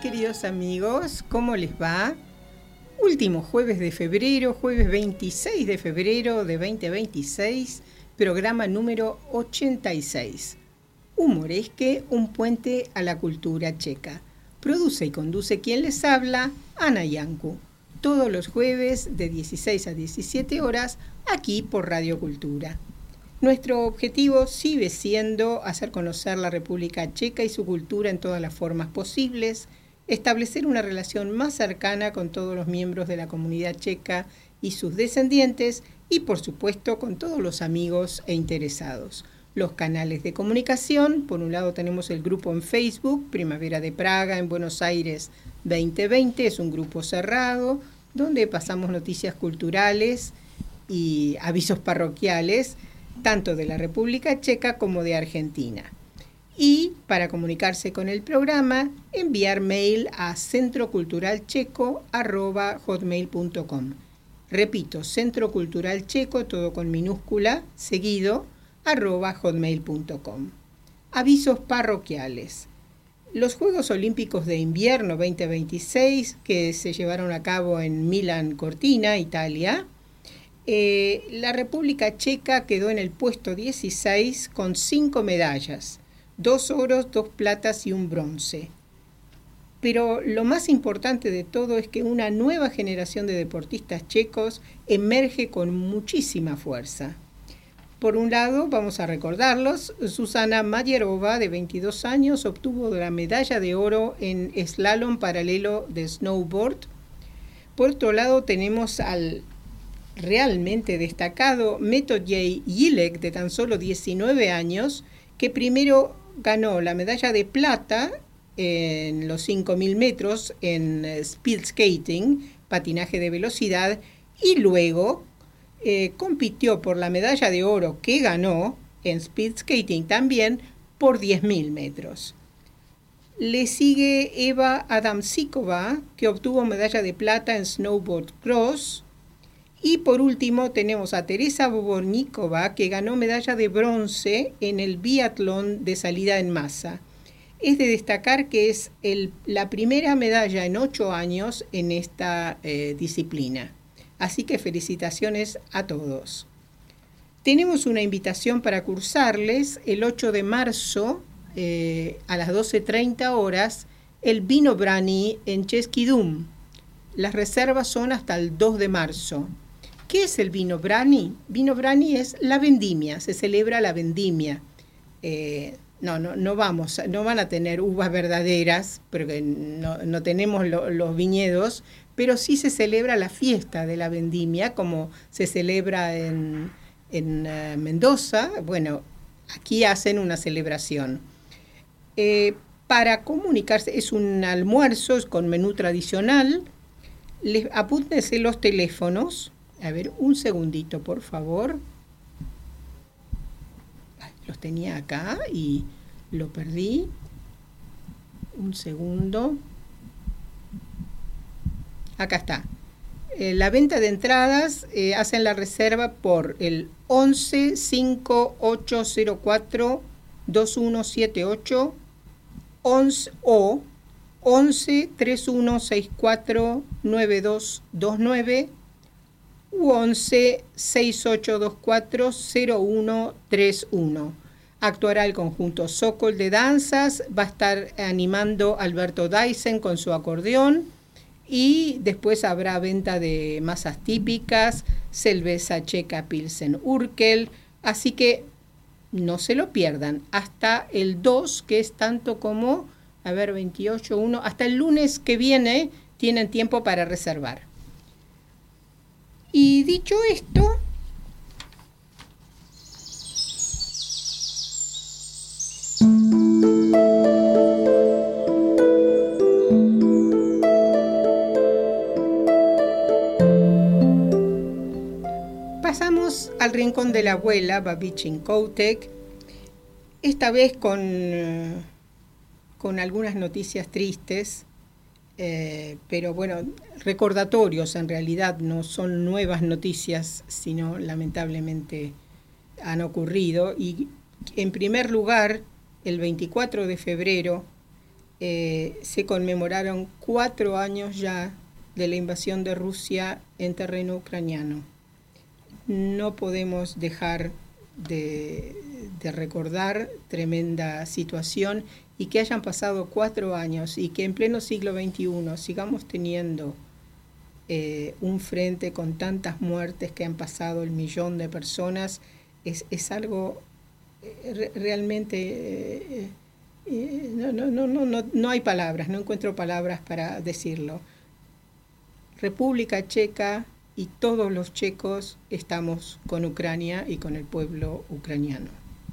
queridos amigos, ¿cómo les va? Último jueves de febrero, jueves 26 de febrero de 2026, programa número 86. Humoresque, un puente a la cultura checa. Produce y conduce quien les habla, Ana Yancu. Todos los jueves de 16 a 17 horas, aquí por Radio Cultura. Nuestro objetivo sigue siendo hacer conocer la República Checa y su cultura en todas las formas posibles, establecer una relación más cercana con todos los miembros de la comunidad checa y sus descendientes y, por supuesto, con todos los amigos e interesados. Los canales de comunicación: por un lado tenemos el grupo en Facebook, Primavera de Praga en Buenos Aires 2020, es un grupo cerrado donde pasamos noticias culturales y avisos parroquiales, tanto de la República Checa como de Argentina. Y para comunicarse con el programa, enviar mail a centroculturalcheco@hotmail.com. Repito, centroculturalcheco, todo con minúscula, seguido, @hotmail.com. Avisos parroquiales. Los Juegos Olímpicos de Invierno 2026, que se llevaron a cabo en Milán Cortina, Italia, la República Checa quedó en el puesto 16 con 5 medallas, 2 oros, 2 platas y un bronce. Pero lo más importante de todo es que una nueva generación de deportistas checos emerge con muchísima fuerza. Por un lado, vamos a recordarlos: Susana Majerova, de 22 años, obtuvo la medalla de oro en slalom paralelo de snowboard. Por otro lado, tenemos al realmente destacado Metodij Jilek, de tan solo 19 años, que primero ganó la medalla de plata en los 5.000 metros en speed skating, patinaje de velocidad, y luego compitió por la medalla de oro que ganó en speed skating también por 10.000 metros. Le sigue Eva Adamsikova, que obtuvo medalla de plata en snowboard cross. Y por último tenemos a Teresa Boborníkova, que ganó medalla de bronce en el biatlón de salida en masa. Es de destacar que es la primera medalla en 8 años en esta disciplina. Así que felicitaciones a todos. Tenemos una invitación para cursarles el 8 de marzo a las 12:30 horas el Vino Brani en Český Dům. Las reservas son hasta el 2 de marzo. ¿Qué es el Vino Brani? Vino Brani es la vendimia, se celebra la vendimia. No van a tener uvas verdaderas, porque no tenemos los viñedos, pero sí se celebra la fiesta de la vendimia, como se celebra en Mendoza. Bueno, aquí hacen una celebración. Para comunicarse, es un almuerzo con menú tradicional. Apúntense los teléfonos. A ver, un segundito, por favor. Los tenía acá y lo perdí. Un segundo. Acá está. La venta de entradas, hacen la reserva por el 11 5804 2178 11 o 11 3164 9229 u 11 6824 0131. Actuará el conjunto Sokol de danzas, va a estar animando Alberto Dyson con su acordeón, y después habrá venta de masas típicas, cerveza checa Pilsen Urquell, así que no se lo pierdan. Hasta el 2, que es tanto como, 28, 1, hasta el lunes que viene tienen tiempo para reservar. Y dicho esto, pasamos al rincón de la abuela, Babichin Koutek, esta vez con algunas noticias tristes. Pero bueno, recordatorios en realidad, no son nuevas noticias, sino lamentablemente han ocurrido. Y en primer lugar, el 24 de febrero se conmemoraron 4 años ya de la invasión de Rusia en terreno ucraniano. No podemos dejar de recordar tremenda situación, y que hayan pasado 4 años y que en pleno siglo XXI sigamos teniendo un frente con tantas muertes, que han pasado el 1.000.000 de personas, es algo realmente... no hay palabras, no encuentro palabras para decirlo. República Checa y todos los checos estamos con Ucrania y con el pueblo ucraniano.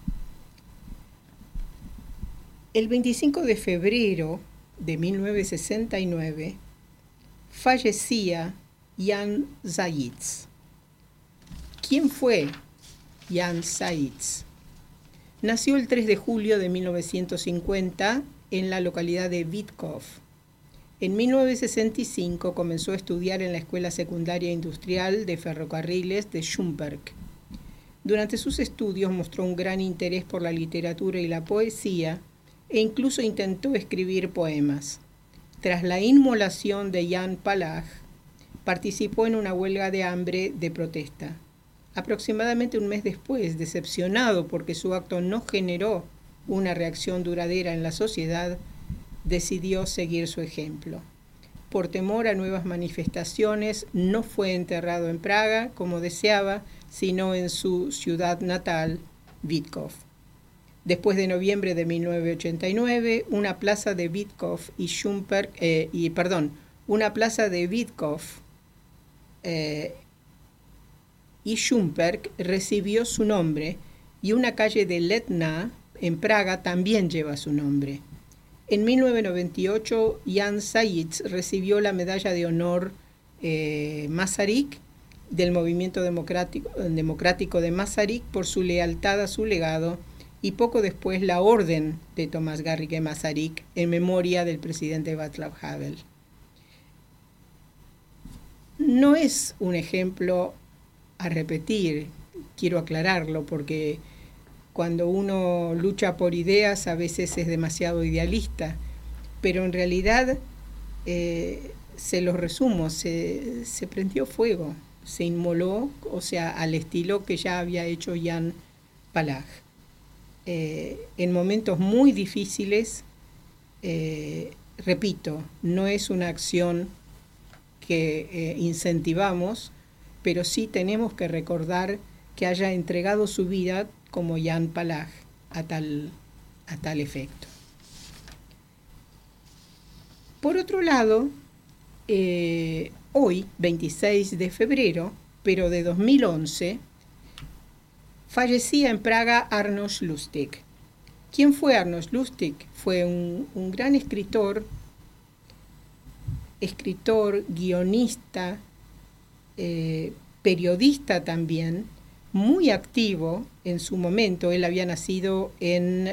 El 25 de febrero de 1969 fallecía Jan Zajíc. ¿Quién fue Jan Zajíc? Nació el 3 de julio de 1950 en la localidad de Vítkov. En 1965 comenzó a estudiar en la Escuela Secundaria Industrial de Ferrocarriles de Šumperk. Durante sus estudios mostró un gran interés por la literatura y la poesía, e incluso intentó escribir poemas. Tras la inmolación de Jan Palach, participó en una huelga de hambre de protesta. Aproximadamente un mes después, decepcionado porque su acto no generó una reacción duradera en la sociedad, decidió seguir su ejemplo. Por temor a nuevas manifestaciones, no fue enterrado en Praga, como deseaba, sino en su ciudad natal, Vítkov. Después de noviembre de 1989, una plaza de Vítkov y Šumperk recibió su nombre, y una calle de Letná en Praga también lleva su nombre. En 1998, Jan Zajíc recibió la medalla de honor Masaryk del Movimiento Democrático de Masaryk por su lealtad a su legado, y poco después la Orden de Tomás Garrigue Masaryk en memoria del presidente Václav Havel. No es un ejemplo a repetir, quiero aclararlo, porque cuando uno lucha por ideas a veces es demasiado idealista, pero en realidad, se los resumo, se prendió fuego, se inmoló, o sea, al estilo que ya había hecho Jan Palach. En momentos muy difíciles, repito, no es una acción que incentivamos, pero sí tenemos que recordar que haya entregado su vida como Jan Palach a tal efecto. Por otro lado, hoy, 26 de febrero, pero de 2011, fallecía en Praga Arnošt Lustig. ¿Quién fue Arnošt Lustig? Fue un gran escritor, guionista, periodista también, muy activo en su momento. Él había nacido en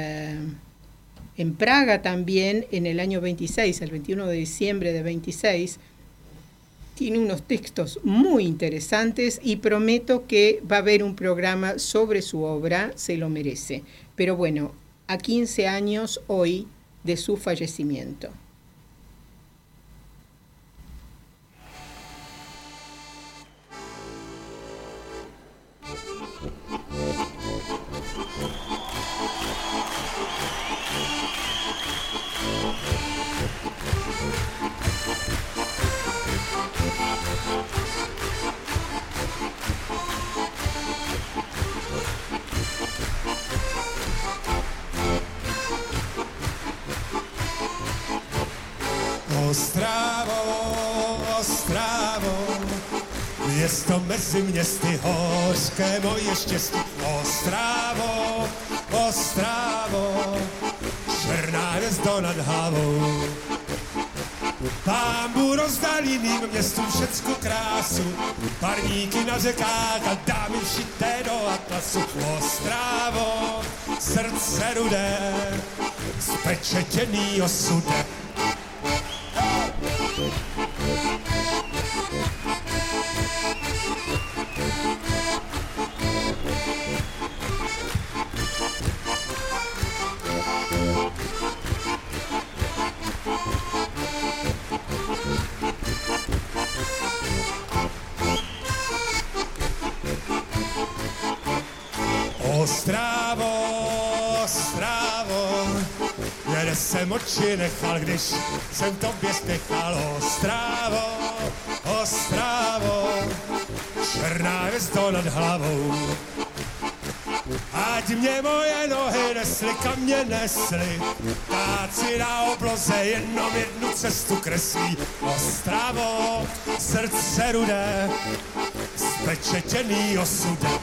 Praga también en el año 26, el 21 de diciembre de 26. Tiene unos textos muy interesantes y prometo que va a haber un programa sobre su obra, se lo merece. Pero bueno, a 15 años hoy de su fallecimiento. Ostravo, město mezi městy, hořké moje štěstí. Ostravo, černá hvězdo nad hlavou. Pámbu rozdal jiným městům všecko krásu, parníky na řekách a dámy šité do atlasu. Ostravo, srdce rudé, spečetěný osudem. Ostravo, kde jsem oči nechal, když jsem tobě spěchal. Ostravo, černá hvězdo nad hlavou. Ať mě moje nohy nesly, kam mě nesly, ptáci na obloze jenom jednu cestu kreslí. Ostravo, srdce rudé, spečetěný osudem.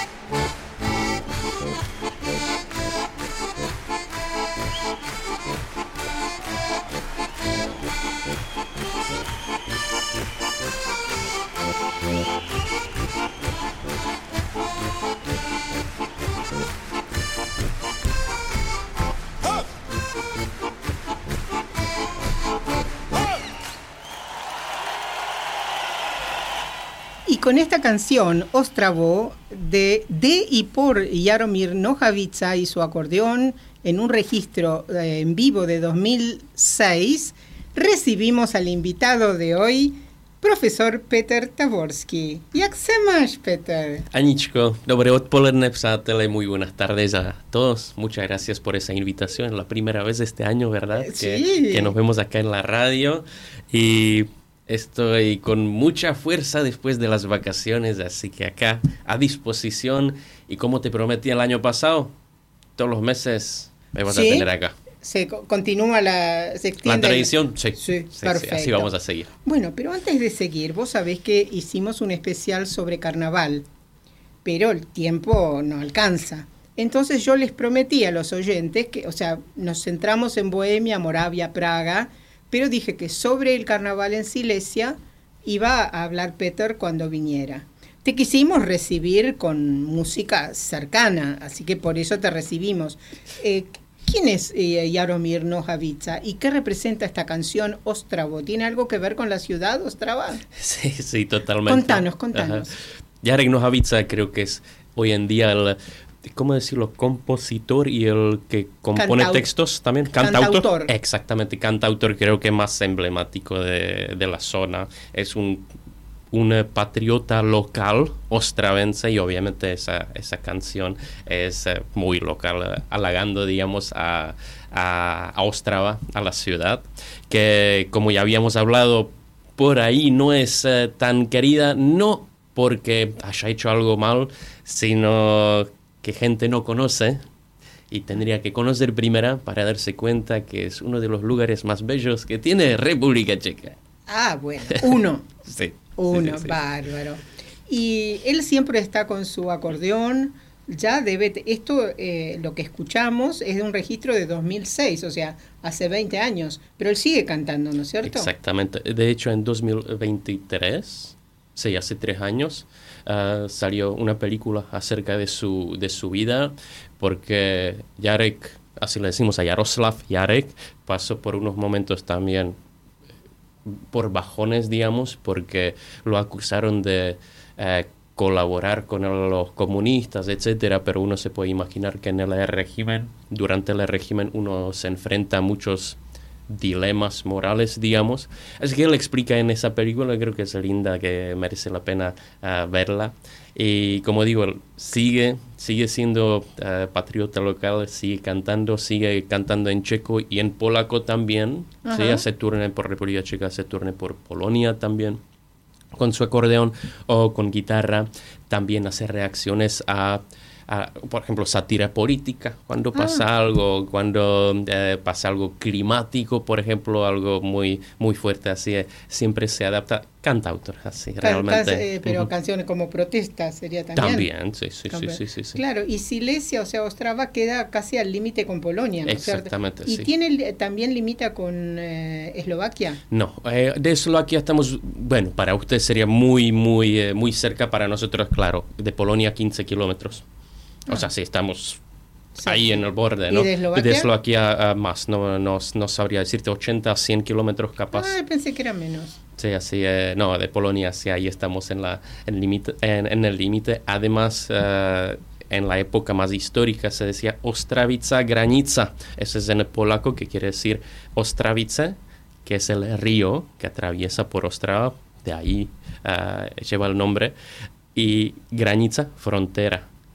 Con esta canción, Ostravo, de y por Jaromír Nohavica y su acordeón, en un registro en vivo de 2006, recibimos al invitado de hoy, profesor Petr Táborský. Jak se máš, Petr? Aničko, dobré odpoledne, přátelé, muy buenas tardes a todos. Muchas gracias por esa invitación. Es la primera vez este año, ¿verdad? Sí. Que nos vemos acá en la radio. Y estoy con mucha fuerza después de las vacaciones, así que acá a disposición. Y como te prometí el año pasado, todos los meses me vas a tener acá. Se continúa se extiende la tradición, sí, perfecto. Sí, así vamos a seguir. Bueno, pero antes de seguir, vos sabés que hicimos un especial sobre carnaval, pero el tiempo no alcanza. Entonces yo les prometí a los oyentes que, o sea, nos centramos en Bohemia, Moravia, Praga, pero dije que sobre el carnaval en Silesia iba a hablar Petr cuando viniera. Te quisimos recibir con música cercana, así que por eso te recibimos. ¿Quién es Jaromír Nohavica y qué representa esta canción Ostravo? ¿Tiene algo que ver con la ciudad Ostrava? Sí, totalmente. Contanos. Jarek Nohavica creo que es hoy en día el, ¿cómo decirlo?, compositor y el que compone textos también. Cantautor. Exactamente, cantautor creo que más emblemático de la zona. Es un patriota local ostravense y obviamente esa canción es muy local, halagando, digamos, a Ostrava, a la ciudad, que como ya habíamos hablado, por ahí no es tan querida, no porque haya hecho algo mal, sino que gente no conoce y tendría que conocer primero para darse cuenta que es uno de los lugares más bellos que tiene República Checa. Ah, bueno, uno. Sí. Uno, Sí. Bárbaro. Y él siempre está con su acordeón, ya esto lo que escuchamos es de un registro de 2006, o sea, hace 20 años, pero él sigue cantando, ¿no es cierto? Exactamente, de hecho en 2023, sí, hace 3 años, salió una película acerca de su vida, porque Jarek, así le decimos a Jaroslav Jarek, pasó por unos momentos también por bajones, digamos, porque lo acusaron de colaborar con los comunistas, etcétera, pero uno se puede imaginar que en el régimen, durante el régimen, uno se enfrenta a muchos dilemas morales, digamos. Así que él explica en esa película, creo que es linda, que merece la pena verla. Y como digo, sigue siendo patriota local, sigue cantando en checo y en polaco también. Sí, hace turne por República Checa, hace turne por Polonia también, con su acordeón o con guitarra. También hace reacciones a por ejemplo, sátira política, cuando pasa algo, cuando pasa algo climático, por ejemplo, algo muy muy fuerte, así siempre se adapta. Cantautor, así, realmente. Pero canciones como protesta sería también. También, sí. Claro, y Silesia, o sea, Ostrava queda casi al límite con Polonia, ¿no es cierto? Exactamente, ¿Y sí. también limita con Eslovaquia? No, de Eslovaquia estamos, bueno, para usted sería muy cerca, para nosotros, claro, de Polonia 15 kilómetros. O sea, sí, estamos ahí en el borde, ¿no? ¿Y de Eslovaquia? De Eslovaquia más, no sabría decirte, 80 a 100 kilómetros capaz. Pensé que era menos. Sí, así, no, de Polonia, sí, ahí estamos en el límite. Además, en la época más histórica se decía Ostravica Granica. Eso es en el polaco, que quiere decir Ostravice, que es el río que atraviesa por Ostrava, de ahí lleva el nombre, y Granica, frontera.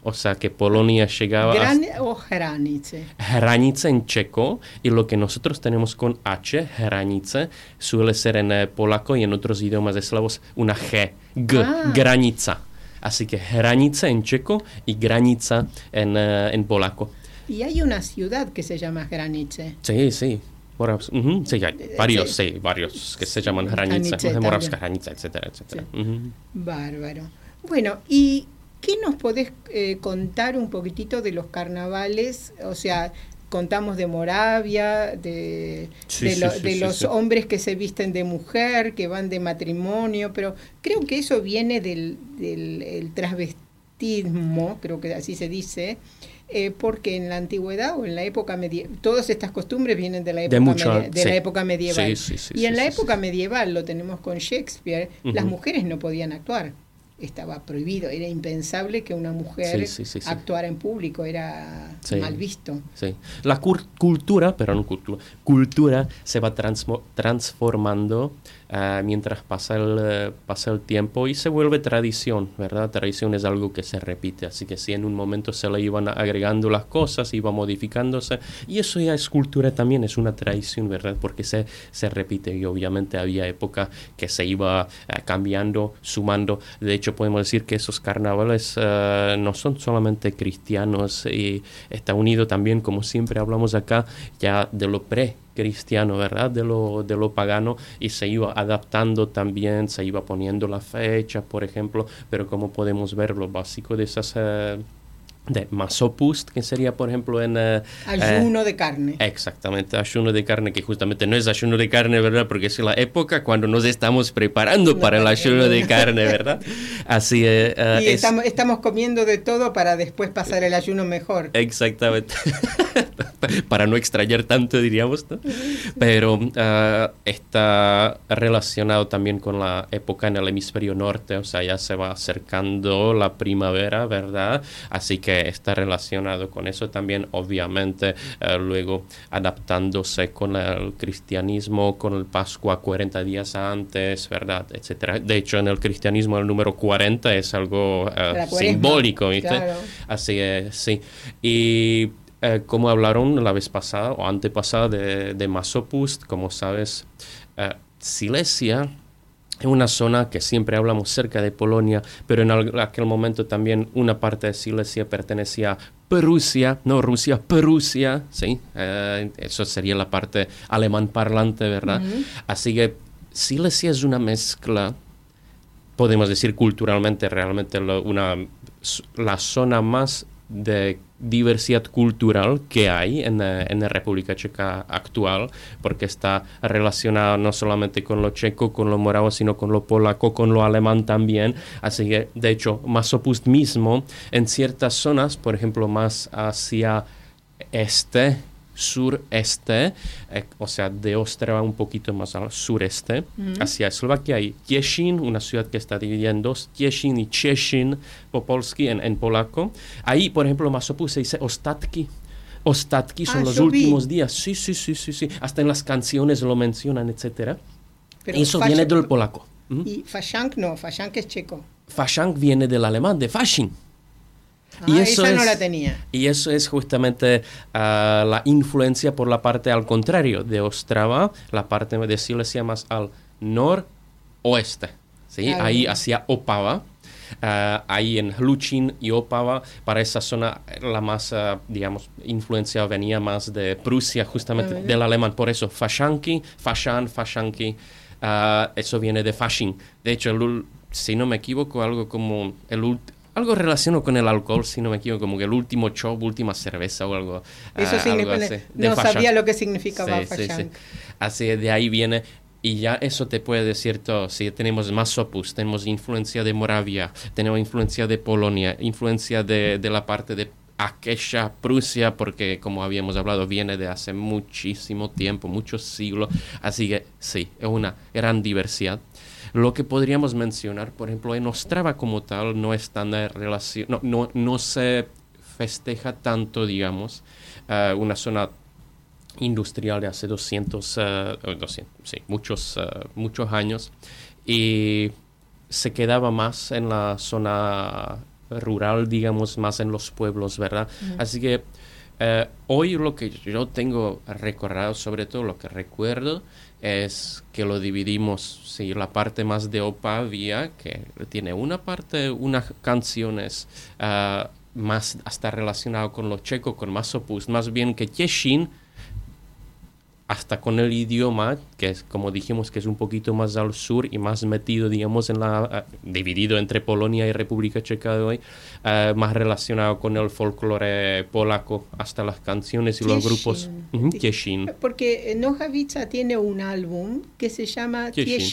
O sea que Polonia llegaba o hranice. Hranice en checo, y lo que nosotros tenemos con H, hranice, suele ser en polaco y en otros idiomas eslavos una G, granica. Así que hranice en checo y granica en polaco. Y hay una ciudad que se llama Hranice. Sí. Sí, hay varios que se llaman Hranice, Moravská Hranica, etcétera, etcétera. Sí. Bárbaro. Bueno, ¿y qué nos podés contar un poquitito de los carnavales? O sea, contamos de Moravia, de los hombres que se visten de mujer, que van de matrimonio, pero creo que eso viene del transvestismo, creo que así se dice, porque en la antigüedad o en la época medieval, todas estas costumbres vienen de la época medieval. Y en la época medieval, lo tenemos con Shakespeare, las mujeres no podían actuar. Estaba prohibido, era impensable que una mujer actuara en público, era mal visto. Sí. La cultura se va transformando mientras pasa el tiempo y se vuelve tradición, ¿verdad? Tradición es algo que se repite, así que si en un momento se le iban agregando las cosas, iba modificándose, y eso ya es cultura también, es una tradición, ¿verdad? Porque se repite, y obviamente había época que se iba cambiando, sumando. De hecho, podemos decir que esos carnavales no son solamente cristianos, y está unido también, como siempre hablamos acá, ya de lo cristiano, ¿verdad? De lo pagano, y se iba adaptando también, se iba poniendo la fecha, por ejemplo, pero como podemos ver, lo básico de esas de masopust, que sería, por ejemplo, en... ayuno de carne. Exactamente, ayuno de carne, que justamente no es ayuno de carne, ¿verdad? Porque es la época cuando nos estamos preparando para el ayuno de carne, ¿verdad? Así y estamos comiendo de todo para después pasar el ayuno mejor. Exactamente. Para no extrañar tanto, diríamos, ¿no? Pero está relacionado también con la época en el hemisferio norte, o sea, ya se va acercando la primavera, ¿verdad? Así que está relacionado con eso también, obviamente, luego adaptándose con el cristianismo, con el Pascua 40 días antes, ¿verdad? Etcétera. De hecho, en el cristianismo el número 40 es algo simbólico, ¿viste? Claro. Así es, sí. Y como hablaron la vez pasada o antepasada de Masopust, como sabes, Silesia es una zona que siempre hablamos cerca de Polonia, pero en aquel momento también una parte de Silesia pertenecía a Prusia, no Rusia, Prusia, ¿sí? Eso sería la parte alemán parlante, ¿verdad? Uh-huh. Así que Silesia es una mezcla, podemos decir culturalmente, realmente la zona más de diversidad cultural que hay en la República Checa actual, porque está relacionada no solamente con lo checo, con lo moravo, sino con lo polaco, con lo alemán también. Así que, de hecho, Masopust mismo, en ciertas zonas, por ejemplo, más hacia sureste, o sea, de Ostrava un poquito más al sureste, hacia Eslovaquia hay Těšín, una ciudad que está dividida en dos, Těšín y Češín, po polsky, en polaco. Ahí, por ejemplo, Masopust se dice ostatky. Ostatky son los últimos días. Sí. Hasta en las canciones lo mencionan, etcétera. Pero eso viene del polaco. Y Fasching no, Fasching es checo. Fasching viene del alemán, de Fasching. Y eso esa no la tenía. Y eso es justamente la influencia por la parte al contrario de Ostrava, la parte de Silesia más al noroeste, ¿sí? Claro. Ahí hacia Opava, ahí en Hlučín y Opava, para esa zona la más, influencia venía más de Prusia, justamente del alemán. Por eso, Faschanki, eso viene de Fasching. De hecho, si no me equivoco, algo como algo relacionado con el alcohol, si no me equivoco, como que el último chop, última cerveza o algo. Eso significa, algo así, no sabía lo que significaba Fasching. Sí. Así de ahí viene, y ya eso te puede decir todo. Si tenemos Masopust, tenemos influencia de Moravia, tenemos influencia de Polonia, influencia de la parte de aquella Prusia, porque como habíamos hablado, viene de hace muchísimo tiempo, muchos siglos. Así que sí, es una gran diversidad. Lo que podríamos mencionar, por ejemplo, en Ostrava como tal, no es tan no se festeja tanto, digamos, una zona industrial de hace muchos años, y se quedaba más en la zona rural, digamos, más en los pueblos, ¿verdad? Así que hoy lo que yo tengo recordado, sobre todo lo que recuerdo, es que lo dividimos, sí, la parte más de Opavia, que tiene una parte, unas canciones más hasta relacionado con lo checo, con más opus, más bien que Těšín, hasta con el idioma, que es, como dijimos, que es un poquito más al sur y más metido, digamos, en la dividido entre Polonia y República Checa de hoy, más relacionado con el folclore polaco, hasta las canciones y los grupos. Těšín. Porque Nohavica tiene un álbum que se llama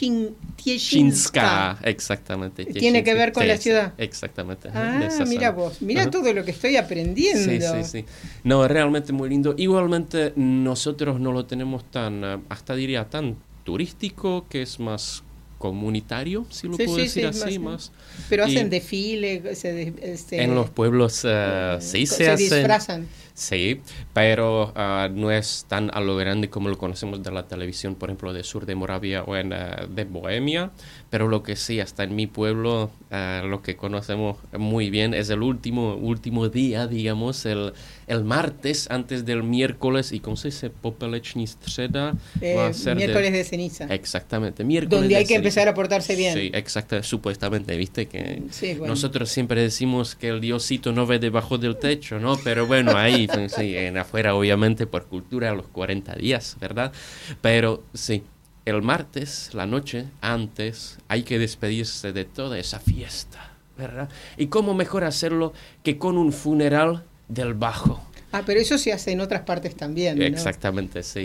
Těšínska. Exactamente. Tiene que ver con la ciudad. Exactamente. Mira vos, mira todo lo que estoy aprendiendo. Sí. No, realmente muy lindo. Igualmente, nosotros no lo tenemos tan, hasta diría, tan turístico, que es más comunitario, si lo puedo decir así, más. Pero hacen desfile, en los pueblos sí se hacen. Disfrazan. Sí, pero no es tan a lo grande como lo conocemos de la televisión, por ejemplo, de sur de Moravia o de Bohemia, pero lo que sí, hasta en mi pueblo, lo que conocemos muy bien es el último día, digamos, el martes antes del miércoles, y ¿cómo se dice? Popeleční středa. Miércoles de ceniza. Exactamente, miércoles donde hay que ceniza. empezar a portarse bien. Sí, exacto, supuestamente, viste que sí, bueno. Nosotros siempre decimos que el diosito no ve debajo del techo, ¿no? Pero bueno, ahí, sí, en afuera, obviamente, por cultura, los 40 días, ¿verdad? Pero sí, el martes, la noche antes, hay que despedirse de toda esa fiesta, ¿verdad? ¿Y cómo mejor hacerlo que con un funeral del bajo? Pero eso se hace en otras partes también, ¿no? Exactamente, sí.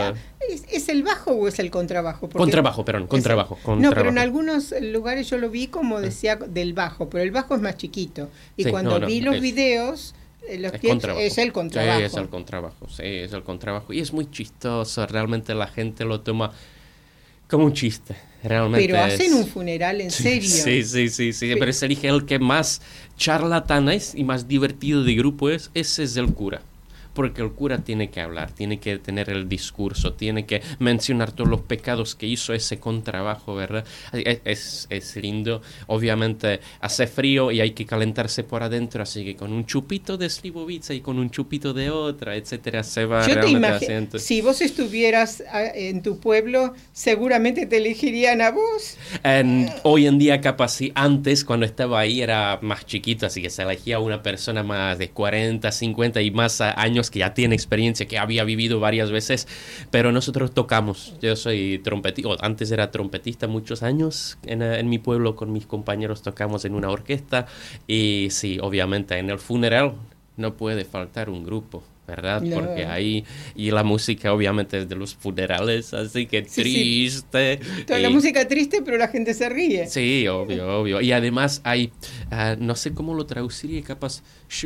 ¿Es el bajo o es el contrabajo? Porque contrabajo. No, pero en algunos lugares yo lo vi como decía del bajo, pero el bajo es más chiquito. Y sí, cuando vi los videos, es el contrabajo. Sí, es el contrabajo. Y es muy chistoso, realmente la gente lo toma como un chiste. Realmente pero hacen un funeral en serio. Sí, pero se elige el que más charlatán es y más divertido de grupo es, ese es el cura. Porque el cura tiene que hablar, tiene que tener el discurso, tiene que mencionar todos los pecados que hizo ese contrabajo, ¿verdad? Es lindo. Obviamente hace frío y hay que calentarse por adentro, así que con un chupito de slivovica y con un chupito de otra, etcétera, se va yo realmente te haciendo. Si vos estuvieras en tu pueblo, seguramente te elegirían a vos. Hoy en día, capaz sí, antes cuando estaba ahí era más chiquito, así que se elegía a una persona más de 40, 50 y más años que ya tiene experiencia, que había vivido varias veces, pero nosotros tocamos. Yo soy trompetista, antes era trompetista muchos años en mi pueblo, con mis compañeros tocamos en una orquesta, y sí, obviamente en el funeral no puede faltar un grupo, ¿verdad? No. Porque ahí, y la música obviamente es de los funerales, así que triste. Sí. Toda la música triste, pero la gente se ríe. Sí, obvio. Y además hay, no sé cómo lo traduciría, capaz,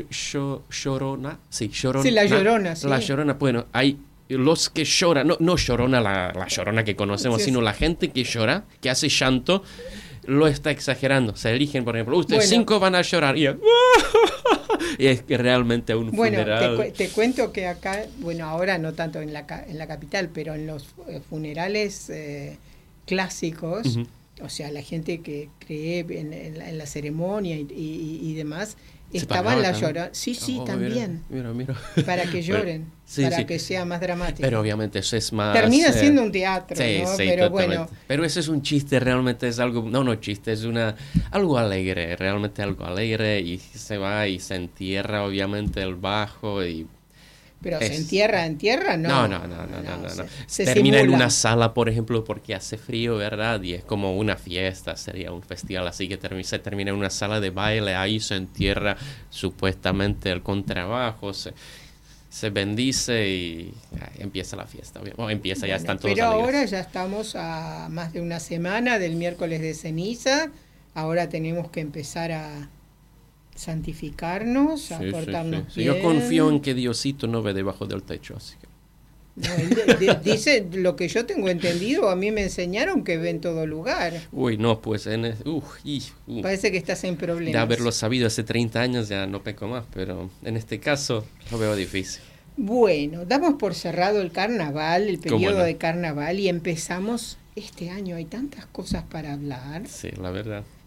llorona. Sí, llorona. Sí, la llorona, sí. La llorona, bueno, hay los que lloran, no llorona la llorona que conocemos, sino la gente que llora, que hace llanto, lo está exagerando. Se eligen, por ejemplo, ustedes 5 van a llorar, y es que realmente un funeral. Bueno, te cuento que acá, bueno, ahora no tanto en la capital, pero en los funerales clásicos, o sea, la gente que cree en la ceremonia y demás, estaban las lloronas. Sí, también. Mira. Para que lloren, para que sea más dramático. Pero obviamente eso es más... Termina siendo un teatro, ¿no? Sí, pero totalmente. Bueno. Pero ese es un chiste, realmente es algo... No chiste, es algo alegre, realmente algo alegre, y se va y se entierra obviamente el bajo y... Pero se entierra, no. No. Se termina simula. en una sala, por ejemplo, porque hace frío, ¿verdad? Y es como una fiesta, sería un festival, así que se termina en una sala de baile, ahí se entierra supuestamente el contrabajo, se bendice y empieza la fiesta. Ya están todos pero alegres. Ahora ya estamos a más de una semana del miércoles de ceniza, ahora tenemos que empezar a santificarnos, a portarnos bien. Yo confío en que Diosito no ve debajo del techo, así que... No, dice lo que yo tengo entendido, a mí me enseñaron que ve en todo lugar. Uy, no, pues parece que estás en problemas. De haberlo sabido hace 30 años ya no peco más, pero en este caso lo veo difícil. Bueno, damos por cerrado el carnaval, el periodo de carnaval, y empezamos este año. Hay tantas cosas para hablar. Sí, la verdad.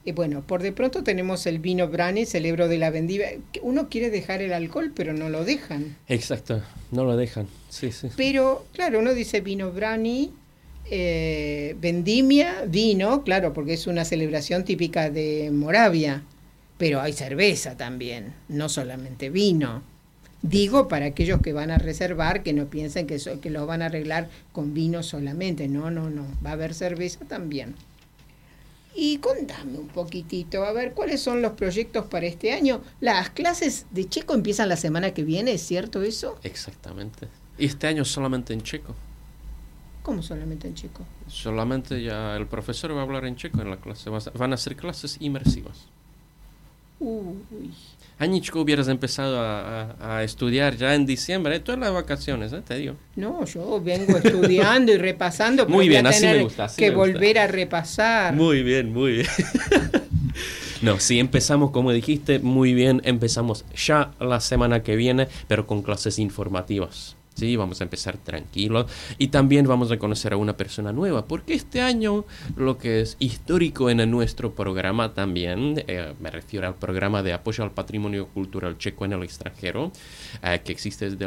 Bueno, por de pronto tenemos el vino Brani, celebro de la vendimia. Uno quiere dejar el alcohol, pero no lo dejan. Exacto, no lo dejan, sí. Pero, claro, uno dice vino Brani, vendimia, vino, claro, porque es una celebración típica de Moravia. Pero hay cerveza también, no solamente vino. Digo para aquellos que van a reservar, que no piensen que los van a arreglar con vino solamente. No. Va a haber cerveza también. Y contame un poquitito, a ver, ¿cuáles son los proyectos para este año? Las clases de checo empiezan la semana que viene, ¿es cierto eso? Exactamente. Y este año solamente en checo. ¿Cómo solamente en checo? Solamente ya el profesor va a hablar en checo en la clase. Van a ser clases inmersivas. Uy. Aničko, hubieras empezado a estudiar ya en diciembre, todas las vacaciones, te digo. No, yo vengo estudiando y repasando, pero muy bien, voy a así tener me gusta, que volver a repasar. Muy bien. No, sí, empezamos, como dijiste, muy bien, empezamos ya la semana que viene, pero con clases informativas. Sí, vamos a empezar tranquilos y también vamos a conocer a una persona nueva, porque este año lo que es histórico en nuestro programa también, me refiero al programa de apoyo al patrimonio cultural checo en el extranjero, que existe desde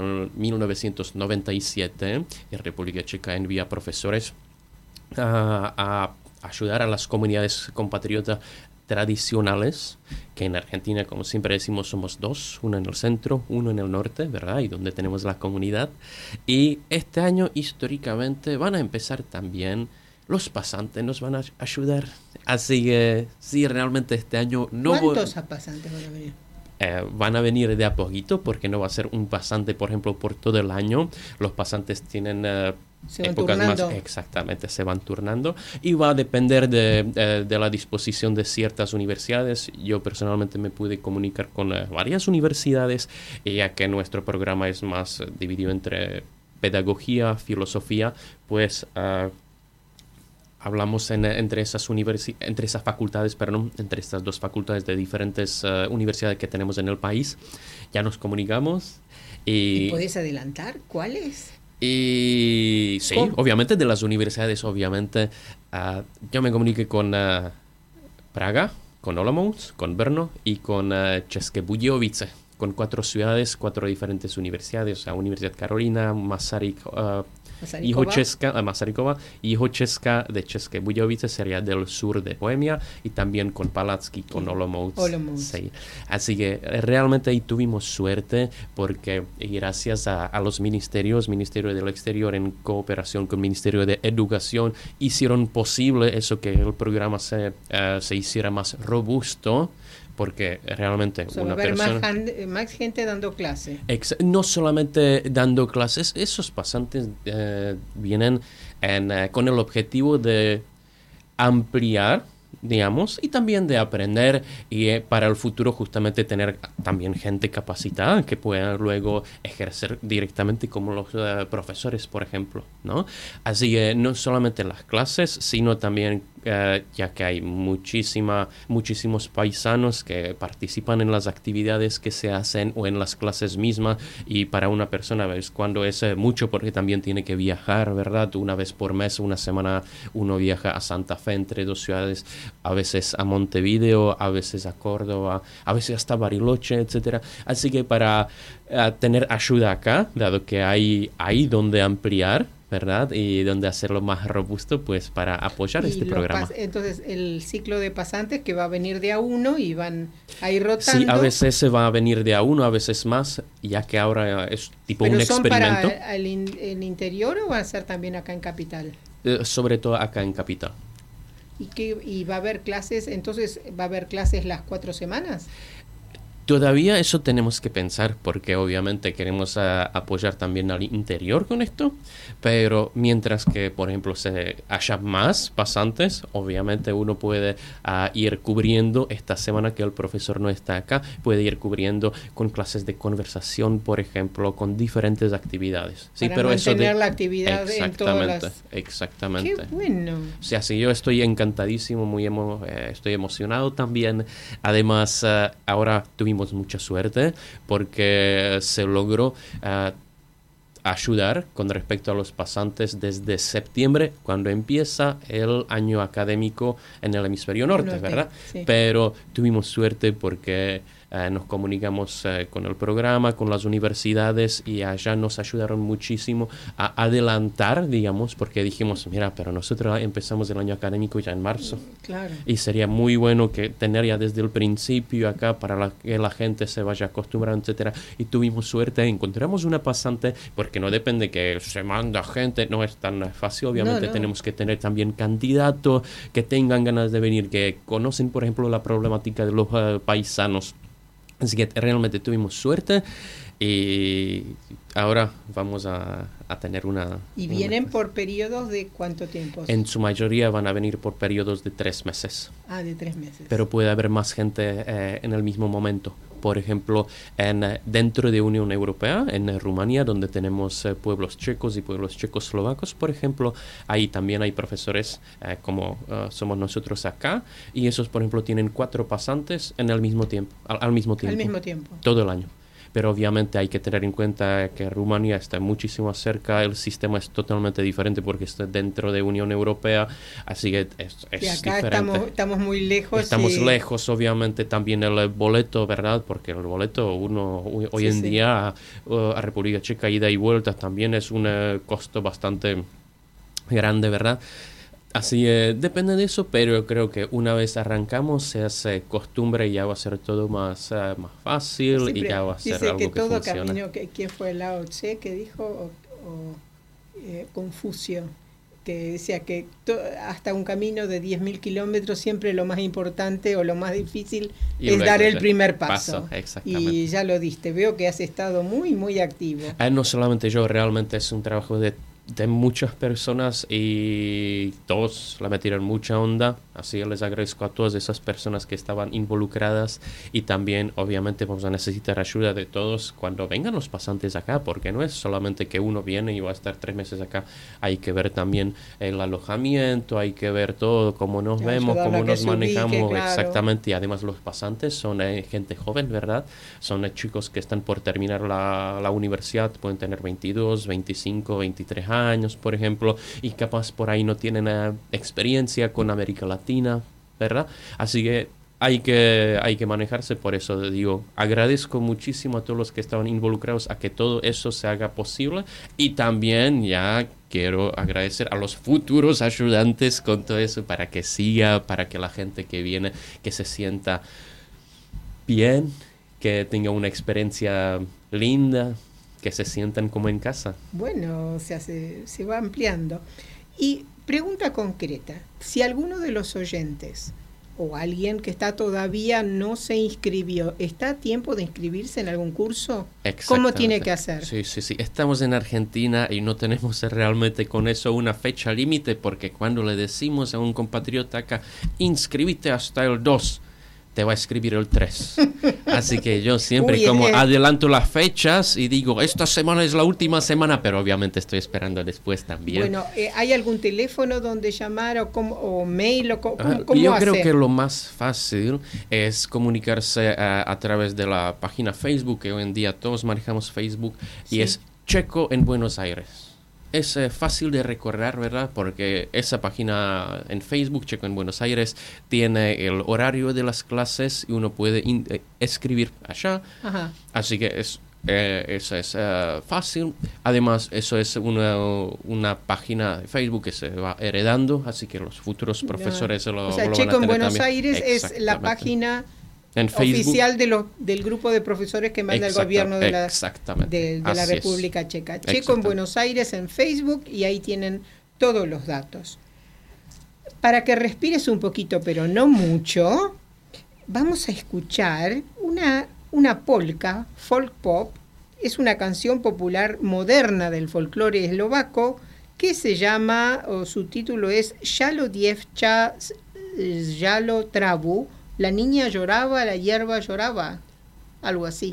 1997, en República Checa envía profesores a ayudar a las comunidades compatriotas tradicionales, que en Argentina, como siempre decimos, somos dos, uno en el centro, uno en el norte, ¿verdad? Y donde tenemos la comunidad. Y este año, históricamente, van a empezar también los pasantes, nos van a ayudar. Así que, sí, realmente este año no ¿Cuántos pasantes van a venir? Van a venir de a poquito, porque no va a ser un pasante, por ejemplo, por todo el año. Los pasantes tienen épocas turnando. más, exactamente, se van turnando, y va a depender de la disposición de ciertas universidades. Yo personalmente me pude comunicar con varias universidades, ya que nuestro programa es más dividido entre pedagogía, filosofía, pues hablamos entre estas facultades, entre estas dos facultades de diferentes universidades que tenemos en el país. Ya nos comunicamos. ¿Y podés adelantar cuáles? Y sí, ¿Cómo? obviamente de las universidades, obviamente. Yo me comuniqué con Praga, con Olomouc, con Brno y con České Budějovice, con 4 ciudades, 4 diferentes universidades, o sea, Universidad Karolina, Masarykova, Jihočeska de České Budějovice sería del sur de Bohemia, y también con Palacký, con Olomouc. Sí. Así que realmente ahí tuvimos suerte, porque gracias a los Ministerio del Exterior en cooperación con el Ministerio de Educación hicieron posible eso, que el programa se hiciera más robusto, porque realmente una persona... más gente dando clases. No solamente dando clases, esos pasantes vienen con el objetivo de ampliar, digamos, y también de aprender, y para el futuro justamente tener también gente capacitada que pueda luego ejercer directamente como los profesores, por ejemplo, ¿no? Así que no solamente las clases, sino también ya que hay muchísimos paisanos que participan en las actividades que se hacen o en las clases mismas, y para una persona, ¿ves? Cuando es mucho, porque también tiene que viajar, ¿verdad? Una vez por mes, una semana, uno viaja a Santa Fe entre 2 ciudades, a veces a Montevideo, a veces a Córdoba, a veces hasta Bariloche, etcétera. Así que para tener ayuda acá, dado que hay donde ampliar, ¿verdad? Y donde hacerlo más robusto, pues para apoyar este programa. Entonces, el ciclo de pasantes que va a venir de a uno y van a ir rotando. Sí, a veces se va a venir de a uno, a veces más, ya que ahora es tipo un experimento. ¿Pero son para el interior o va a ser también acá en Capital? Sobre todo acá en Capital. ¿Y va a haber clases? Entonces, ¿va a haber clases las 4 semanas? Todavía eso tenemos que pensar, porque obviamente queremos apoyar también al interior con esto, pero mientras que, por ejemplo, haya más pasantes, obviamente uno puede ir cubriendo esta semana que el profesor no está acá, puede ir cubriendo con clases de conversación, por ejemplo, con diferentes actividades. Sí, para pero mantener eso la actividad en todas las... Exactamente. ¡Qué bueno! O sea, sí, yo estoy encantadísimo, estoy emocionado también. Además, ahora tuvimos mucha suerte porque se logró ayudar con respecto a los pasantes desde septiembre, cuando empieza el año académico en el hemisferio norte, ¿verdad? Sí. Pero tuvimos suerte porque nos comunicamos con el programa, con las universidades, y allá nos ayudaron muchísimo a adelantar, digamos, porque dijimos, mira, pero nosotros empezamos el año académico ya en marzo. Claro. Y sería muy bueno que tener ya desde el principio acá para que la gente se vaya acostumbrando, etcétera. Y tuvimos suerte, encontramos una pasante, porque no depende que se manda gente, no es tan fácil, obviamente. No. Tenemos que tener también candidatos que tengan ganas de venir, que conocen, por ejemplo, la problemática de los paisanos. Así que realmente tuvimos suerte y ahora vamos a tener una... ¿Y vienen por periodos de cuánto tiempo? En su mayoría van a venir por periodos de 3 meses. Ah, de 3 meses. Pero puede haber más gente en el mismo momento. Por ejemplo, dentro de Unión Europea, en Rumanía, donde tenemos pueblos checos y pueblos checoslovacos, por ejemplo, ahí también hay profesores como somos nosotros acá, y esos, por ejemplo, tienen 4 pasantes en el mismo tiempo, al mismo tiempo. Al mismo tiempo. Todo el año. Pero obviamente hay que tener en cuenta que Rumanía está muchísimo cerca, el sistema es totalmente diferente porque está dentro de Unión Europea, así que es y acá diferente. estamos muy lejos. Estamos lejos, obviamente, también el boleto, ¿verdad? Porque el boleto hoy en día a República Checa, ida y vuelta, también es un costo bastante grande, ¿verdad? Así depende de eso, pero yo creo que una vez arrancamos se hace costumbre y ya va a ser todo más fácil. Siempre y ya va a ser dice algo que todo funciona. camino, ¿quién fue Lao Tse que dijo? Confucio, que decía que hasta un camino de 10.000 kilómetros siempre lo más importante o lo más difícil es dar el primer paso. Exactamente. Y ya lo diste, veo que has estado muy, muy activo. No solamente yo, realmente es un trabajo de muchas personas y todos la metieron mucha onda, así que les agradezco a todas esas personas que estaban involucradas, y también obviamente vamos a necesitar ayuda de todos cuando vengan los pasantes acá, porque no es solamente que uno viene y va a estar 3 meses acá, hay que ver también el alojamiento, hay que ver todo, cómo nos vemos, cómo nos manejamos, claro. Exactamente, y además los pasantes son gente joven, ¿verdad? Son chicos que están por terminar la universidad, pueden tener 22, 25, 23 años, por ejemplo, y capaz por ahí no tienen experiencia con América Latina, ¿verdad? Así que hay que manejarse. Por eso digo, agradezco muchísimo a todos los que estaban involucrados a que todo eso se haga posible, y también ya quiero agradecer a los futuros ayudantes con todo eso, para que siga, para que la gente que viene, que se sienta bien, que tenga una experiencia linda, que se sientan como en casa. Bueno, o sea, se va ampliando. Y pregunta concreta, si alguno de los oyentes o alguien que está todavía no se inscribió, ¿está a tiempo de inscribirse en algún curso? ¿Cómo tiene que hacer? Sí. Estamos en Argentina y no tenemos realmente con eso una fecha límite, porque cuando le decimos a un compatriota acá, inscríbete hasta el 2, te va a escribir el 3. Así que yo siempre adelanto las fechas y digo, esta semana es la última semana, pero obviamente estoy esperando después también. Bueno, ¿hay algún teléfono donde llamar o mail? ¿Cómo yo hacer? creo que lo más fácil es comunicarse a través de la página Facebook, que hoy en día todos manejamos Facebook, y es Checo en Buenos Aires. Es fácil de recordar, ¿verdad? Porque esa página en Facebook, Checo en Buenos Aires, tiene el horario de las clases y uno puede escribir allá. Ajá. Así que eso es fácil. Además, eso es una página de Facebook que se va heredando, así que los futuros profesores lo van a tener. Checo en Buenos también. Aires es la página en Facebook, oficial del grupo de profesores que manda el gobierno de la República Checa. Checo en Buenos Aires en Facebook, y ahí tienen todos los datos. Para que respires un poquito, pero no mucho, vamos a escuchar una polka, folk pop. Es una canción popular moderna del folclore eslovaco que se llama, o su título es Jalo Dievcha Jalo Trabu. La niña lloraba, la hierba lloraba, algo así.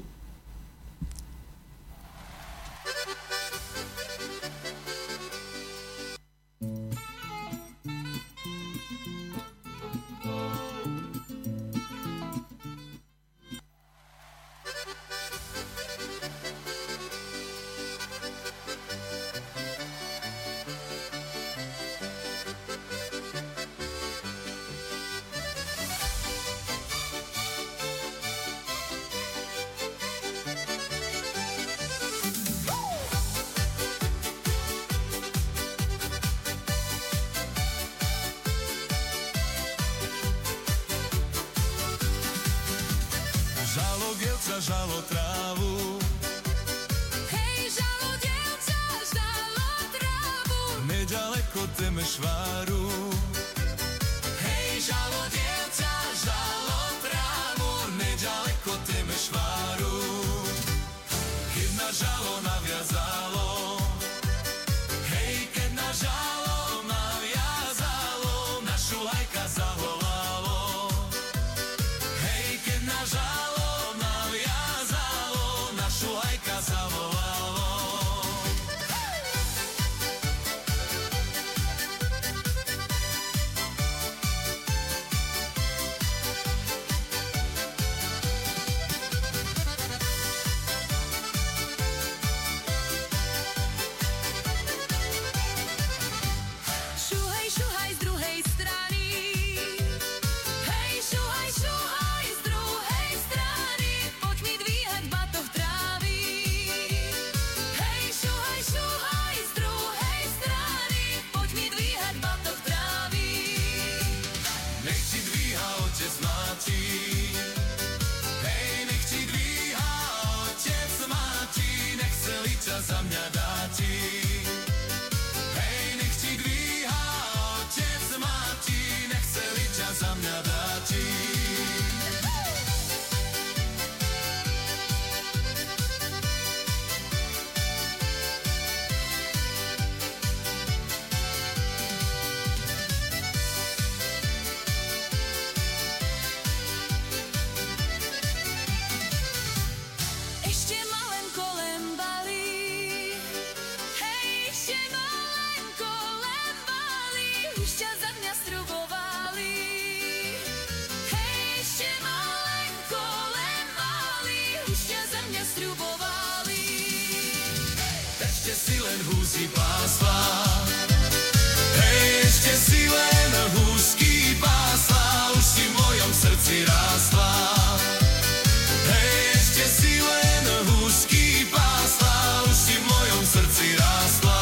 Žalo dievča, žalo trávu. Hej, žalo dievča, žalo trávu. Nedaleko Temešváru. Hej, žalo dievča, žalo trávu. Nedaleko Temešváru. Keď na žalo naviazalo. Hej, keď na žalo naviazalo. Našu lajka zavolalo. Hej, keď na žalo naviazalo. Našu lajka zavolalo. Šuhaj, šuhaj z druhej strany. Hej, šuhaj, šuhaj z druhej strany. Poď mi dvíhať batoh trávy. Hej, šuhaj, šuhaj z druhej strany. Poď mi dvíhať batoh trávy. Nech ti dvíha otec máti. Hej, nech ti dvíha otec máti. Nech celý čas za mňa dáti. Hej, nech ti dvíha otec máti. Nech celý čas za mňa dáti. Ešte ma len kolem balí. Hej, ešte ma len kolem balí. Už ťa za mňa sľubovali. Hej, ešte ma len kolem balí. Už ťa za mňa sľubovali. Ešte si len húsi pásla. Hej, ešte si len húsky pásla. Už si v mojom srdci rástla. Hej, ešte si len húsky pásla. Už si v mojom srdci rástla.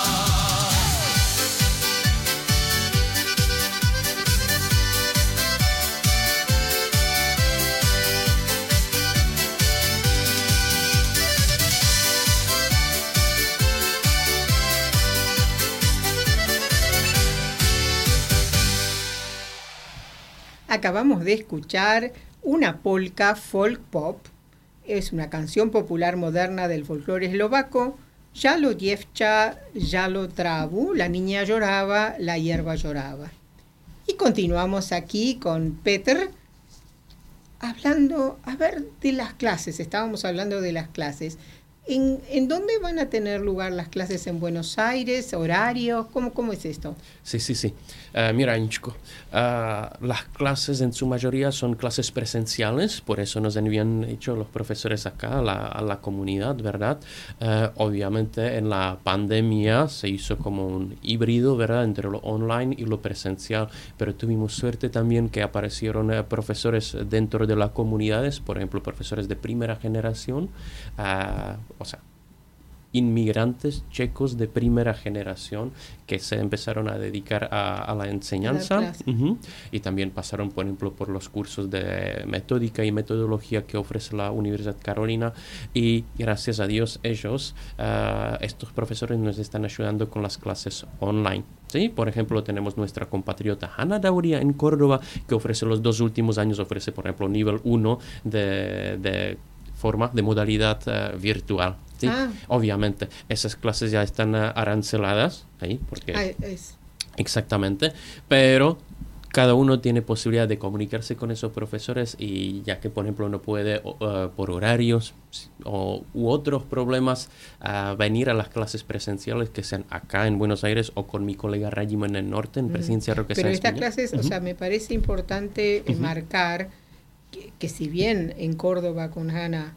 Acabamos de escuchar una polka folk pop. Es una canción popular moderna del folclore eslovaco. Žalo dievča, žalo trávu. La niña lloraba, la hierba lloraba. Y continuamos aquí con Peter hablando, a ver, de las clases. Estábamos hablando de las clases. ¿En dónde van a tener lugar las clases en Buenos Aires? ¿Horarios? ¿Cómo es esto? Sí. Mira, Aničko, las clases en su mayoría son clases presenciales, por eso nos habían hecho los profesores acá a la comunidad, ¿verdad? Obviamente en la pandemia se hizo como un híbrido, ¿verdad? Entre lo online y lo presencial, pero tuvimos suerte también que aparecieron profesores dentro de las comunidades, por ejemplo, profesores de primera generación, o sea, inmigrantes checos de primera generación que se empezaron a dedicar a la enseñanza. Y también pasaron, por ejemplo, por los cursos de metódica y metodología que ofrece la Universidad Carolina, y gracias a Dios ellos, estos profesores nos están ayudando con las clases online. ¿Sí? Por ejemplo, tenemos nuestra compatriota Hanna Dauria en Córdoba, que ofrece los 2 últimos años, ofrece, por ejemplo, nivel 1 de forma de modalidad virtual. ¿Sí? Obviamente, esas clases ya están aranceladas, ¿sí? Porque exactamente, pero cada uno tiene posibilidad de comunicarse con esos profesores, y ya que, por ejemplo, no puede por horarios u otros problemas venir a las clases presenciales, que sean acá en Buenos Aires o con mi colega Rayimo en el norte, en Presidencia Roque Sáenz. Pero estas clases, o sea, me parece importante marcar que si bien en Córdoba con Hanna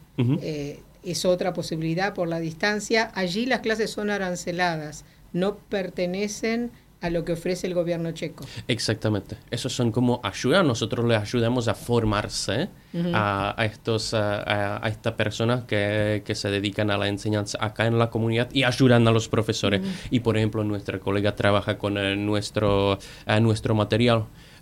es otra posibilidad por la distancia, allí las clases son aranceladas, no pertenecen a lo que ofrece el gobierno checo. Exactamente. Esos son como ayuda. Nosotros les ayudamos a formarse a estas personas que se dedican a la enseñanza acá en la comunidad y ayudan a los profesores. Y, por ejemplo, nuestra colega trabaja con nuestro material.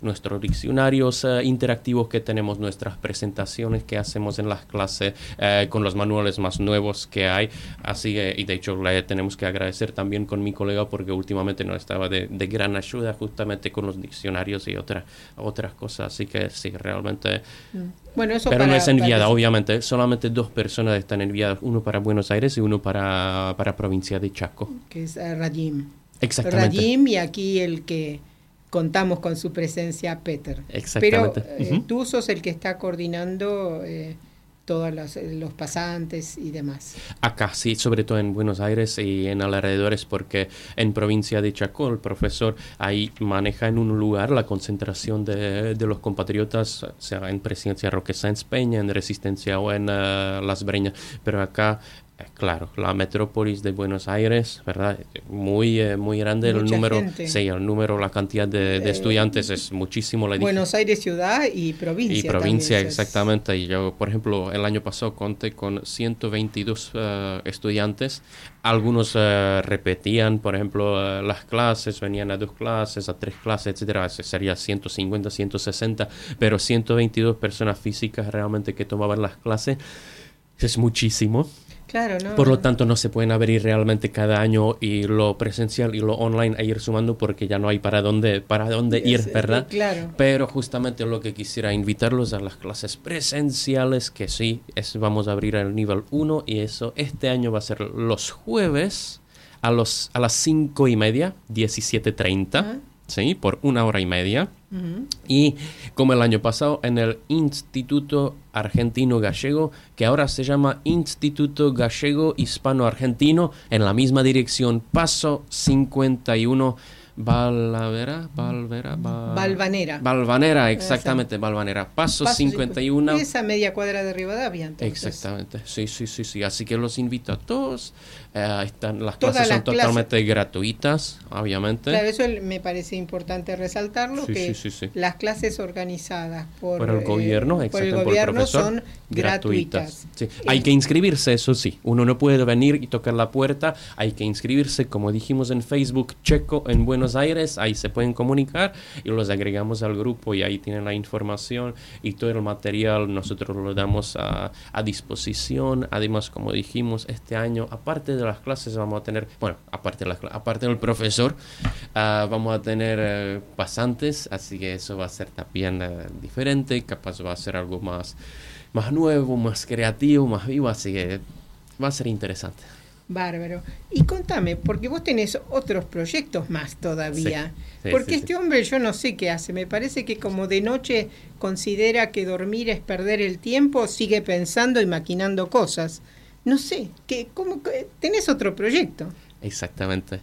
nuestros diccionarios interactivos que tenemos, nuestras presentaciones que hacemos en las clases, con los manuales más nuevos que hay. Así que, y de hecho le tenemos que agradecer también con mi colega porque últimamente nos estaba de gran ayuda justamente con los diccionarios y otras cosas. Así que sí, realmente... Bueno, eso Pero no es enviada, para- obviamente. Solamente 2 personas están enviadas, uno para Buenos Aires y uno para provincia de Chaco. que es Radim. Exactamente. Radim, y aquí el que contamos con su presencia, Peter. Exactamente. Pero Ujú. tú sos el que está coordinando todos los pasantes y demás. Acá sí, sobre todo en Buenos Aires y en alrededores, porque en provincia de Chaco el profesor ahí maneja en un lugar la concentración de los compatriotas, sea en Presidencia Roque Sáenz Peña, en Resistencia o en Las Breñas, pero acá... Claro, la metrópolis de Buenos Aires, ¿verdad? Muy grande el Mucha número, gente. sí, el número, la cantidad de estudiantes es muchísimo. Le dije. Buenos Aires ciudad y provincia. Y provincia, también, exactamente. Y yo, por ejemplo, el año pasado conté con 122 estudiantes. Algunos repetían, por ejemplo, las clases, venían a 2 clases, a 3 clases, etcétera. Sería 150, 160, pero 122 personas físicas realmente que tomaban las clases. Es muchísimo. Claro, ¿no? Por lo tanto, no se pueden abrir realmente cada año y lo presencial y lo online a ir sumando porque ya no hay para dónde ir, ¿verdad? Claro. Pero justamente lo que quisiera invitarlos a las clases presenciales, que sí, vamos a abrir el nivel 1 y eso este año va a ser los jueves a las 5:30, 17:30, Ajá. ¿sí? Por 1 hora y media. Ujú. Y como el año pasado en el Instituto Argentino Gallego, que ahora se llama Instituto Gallego Hispano Argentino, en la misma dirección, Paso 51, Valvanera, exactamente, Valvanera, Paso 51. Esa media cuadra de Rivadavia, entonces. Exactamente, sí. Así que los invito a todos. Las Todas clases son las totalmente gratuitas, obviamente. Claro, eso me parece importante resaltarlo, Sí, que sí. las clases organizadas por el gobierno, por el exacto, por el gobierno profesor, son gratuitas. Sí. Hay que inscribirse, eso sí. Uno no puede venir y tocar la puerta. Hay que inscribirse, como dijimos en Facebook, Checo en Buenos Aires. Ahí se pueden comunicar y los agregamos al grupo y ahí tienen la información y todo el material. Nosotros lo damos a disposición. Además, como dijimos, este año, aparte de las clases, vamos a tener, bueno, aparte del profesor, vamos a tener pasantes. Así que eso va a ser también diferente. Capaz va a ser algo más nuevo, más creativo, más vivo, así que va a ser interesante. Bárbaro. Y contame, porque vos tenés otros proyectos más todavía. Sí, Porque sí, este hombre yo no sé qué hace. Me parece que como de noche considera que dormir es perder el tiempo, sigue pensando y maquinando cosas. No sé, ¿tenés otro proyecto? Exactamente.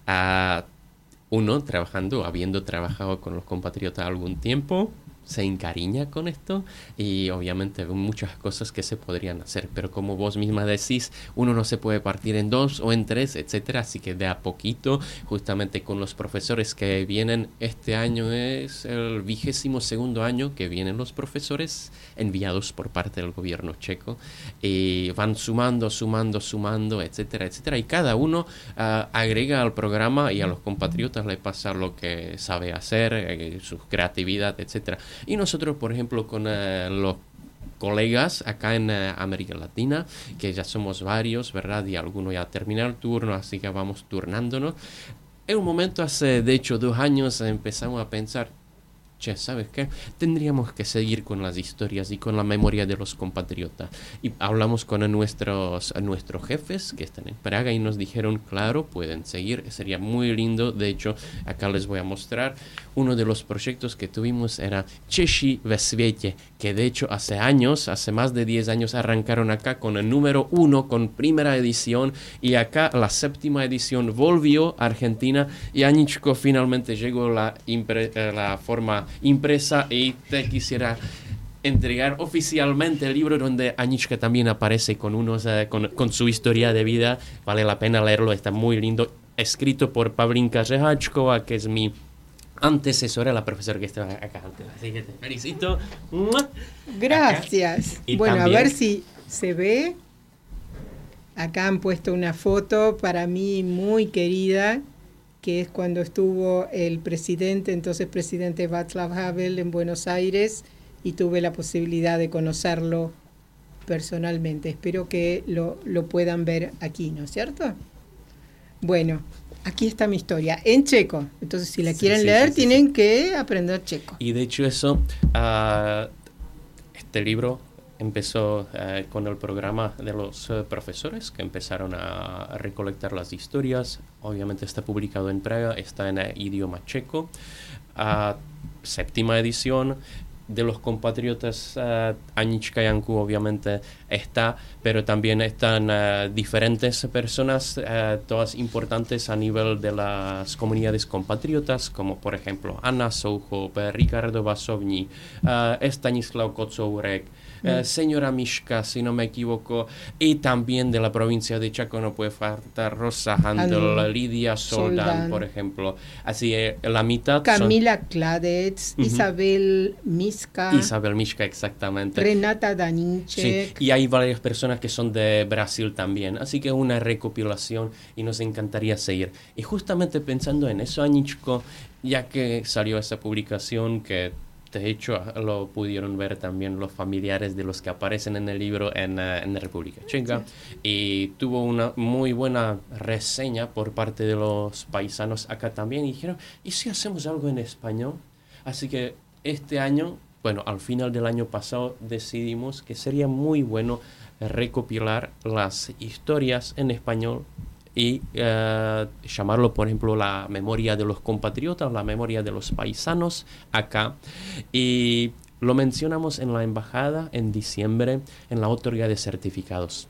Uno habiendo trabajado con los compatriotas algún tiempo, se encariña con esto y obviamente hay muchas cosas que se podrían hacer, pero como vos misma decís, uno no se puede partir en 2 o en 3, etcétera, así que de a poquito, justamente con los profesores que vienen, este año es el 22º año que vienen los profesores enviados por parte del gobierno checo y van sumando, etcétera, y cada uno agrega al programa y a los compatriotas le pasa lo que sabe hacer, su creatividad, etcétera. Y nosotros, por ejemplo, con los colegas acá en América Latina, que ya somos varios, ¿verdad? Y algunos ya terminaron el turno, así que vamos turnándonos. En un momento, hace de hecho 2 años, empezamos a pensar, ¿sabes qué? Tendríamos que seguir con las historias y con la memoria de los compatriotas. Y hablamos con nuestros jefes que están en Praga y nos dijeron, claro, pueden seguir, sería muy lindo. De hecho, acá les voy a mostrar. Uno de los proyectos que tuvimos era Češi ve světě, que de hecho hace más de 10 años arrancaron acá con el número 1, con primera edición, y acá la 7ª edición volvió a Argentina y Aničko finalmente llegó la forma impresa y te quisiera entregar oficialmente el libro donde Anička también aparece con su historia de vida. Vale la pena leerlo, está muy lindo, escrito por Pavlinka Řeháčková, que es mi antecesora, la profesora que estaba acá antes, así que te felicito. Gracias. Y bueno, también, a ver si se ve. Acá han puesto una foto para mí muy querida, que es cuando estuvo el presidente, entonces presidente Václav Havel en Buenos Aires, y tuve la posibilidad de conocerlo personalmente. Espero que lo puedan ver aquí, ¿no es cierto? Bueno, aquí está mi historia, en checo. Entonces, si la quieren leer, tienen que aprender checo. Y de hecho eso, este libro empezó con el programa de los profesores que empezaron a recolectar las historias. Obviamente está publicado en Praga, está en idioma checo. Séptima edición. De los compatriotas, Anička Janku obviamente está, pero también están diferentes personas, todas importantes a nivel de las comunidades compatriotas, como por ejemplo Anna Souchop, Ricardo Vasovní, Stanislav Kocourek, señora Miška, si no me equivoco, y también de la provincia de Chaco no puede faltar Rosa Handel, Lidia Soldán, por ejemplo. Así la mitad Camila Kladec, Isabel Miška, exactamente. Renata Daníček. Sí, y hay varias personas que son de Brasil también, así que una recopilación y nos encantaría seguir. Y justamente pensando en eso, Aničko, ya que salió esa publicación que de hecho lo pudieron ver también los familiares de los que aparecen en el libro en la República Checa, y tuvo una muy buena reseña por parte de los paisanos acá también, y dijeron, ¿y si hacemos algo en español? Así que este año, bueno, al final del año pasado decidimos que sería muy bueno recopilar las historias en español y llamarlo, por ejemplo, la memoria de los compatriotas, la memoria de los paisanos acá. Y lo mencionamos en la embajada en diciembre, en la otorga de certificados.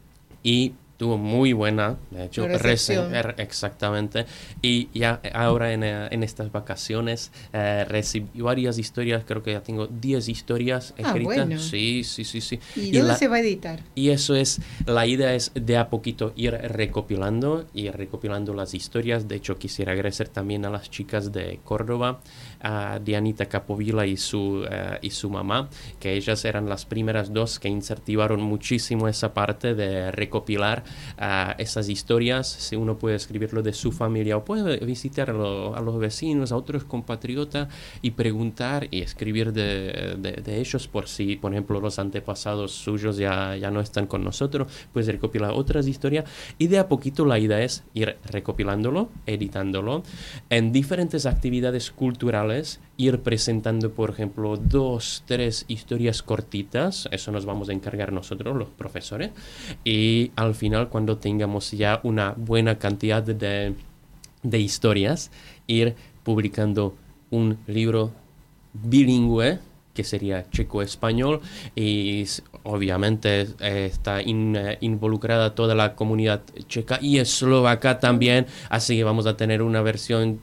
Y tuvo muy buena, de hecho, reseña, exactamente. Y ya ahora en estas vacaciones recibí varias historias, creo que ya tengo 10 historias escritas. Bueno. Sí. ¿Y dónde se va a editar? Y eso es, la idea es de a poquito ir recopilando las historias. De hecho, quisiera agradecer también a las chicas de Córdoba, a Dianita Capovilla y su mamá, que ellas eran las primeras dos que incentivaron muchísimo esa parte de recopilar esas historias. Si uno puede escribirlo de su familia o puede visitar a los vecinos, a otros compatriotas y preguntar y escribir de ellos, por si, por ejemplo, los antepasados suyos ya no están con nosotros, pues recopilar otras historias, y de a poquito la idea es ir recopilándolo, editándolo en diferentes actividades culturales, ir presentando, por ejemplo, 2, 3 historias cortitas. Eso nos vamos a encargar nosotros, los profesores, y al final, cuando tengamos ya una buena cantidad de historias, ir publicando un libro bilingüe, que sería checo-español, y obviamente está involucrada toda la comunidad checa y eslovaca también, así que vamos a tener una versión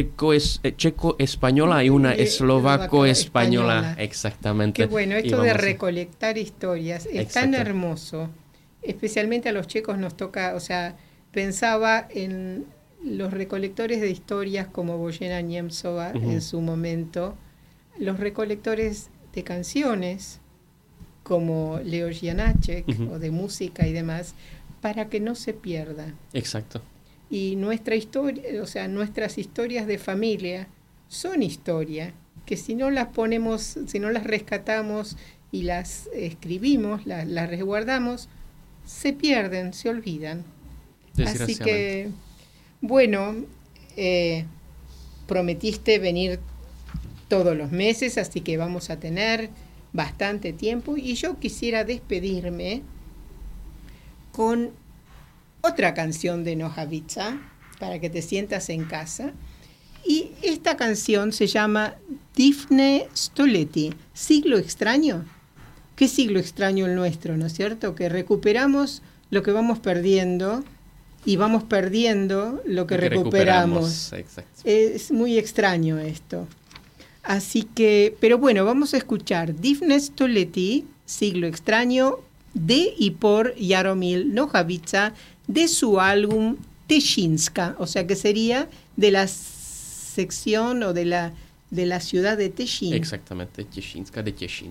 checo-española y una eslovaco-española. Exactamente. Qué bueno, esto de recolectar historias es tan hermoso. Especialmente a los checos nos toca, o sea, pensaba en los recolectores de historias como Boyena Niemcova en su momento, los recolectores de canciones como Leo Janáček o de música y demás, para que no se pierda. Exacto. Y nuestra historia, o sea, nuestras historias de familia son historia, que si no las ponemos, si no las rescatamos y las escribimos, las resguardamos, se pierden, se olvidan. Así que, bueno, prometiste venir todos los meses, así que vamos a tener bastante tiempo, y yo quisiera despedirme con otra canción de Nohavica, para que te sientas en casa, y esta canción se llama Divné stolety, siglo extraño. ¿Qué siglo extraño el nuestro, no es cierto? Que recuperamos lo que vamos perdiendo y vamos perdiendo lo que recuperamos. Exacto. Es muy extraño esto. Así que, pero bueno, vamos a escuchar Divné stolety, siglo extraño, de y por Jaromír Nohavica, de su álbum Těšínska, o sea que sería de la sección o de la ciudad de Těšín. Exactamente, Těšínska de Těšín.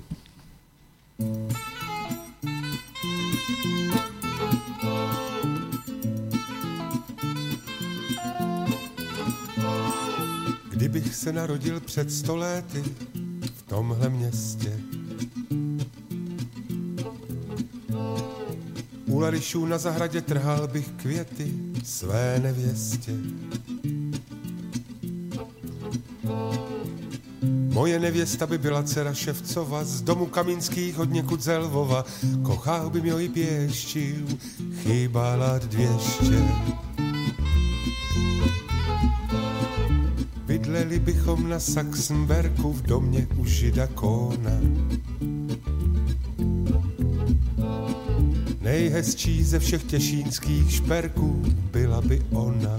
Kdybych se narodil před 100 lety v tomhle městě. U larišů na zahradě trhal bych květy své nevěstě. Moje nevěsta by byla dcera Ševcova, z domu Kamínských od někud ze Lvova. Kochal by mě i pěštil, chýbala 200. Bydleli bychom na Saxenberku v domě u žida Kóna. Nejhezčí ze všech těšínských šperků byla by ona.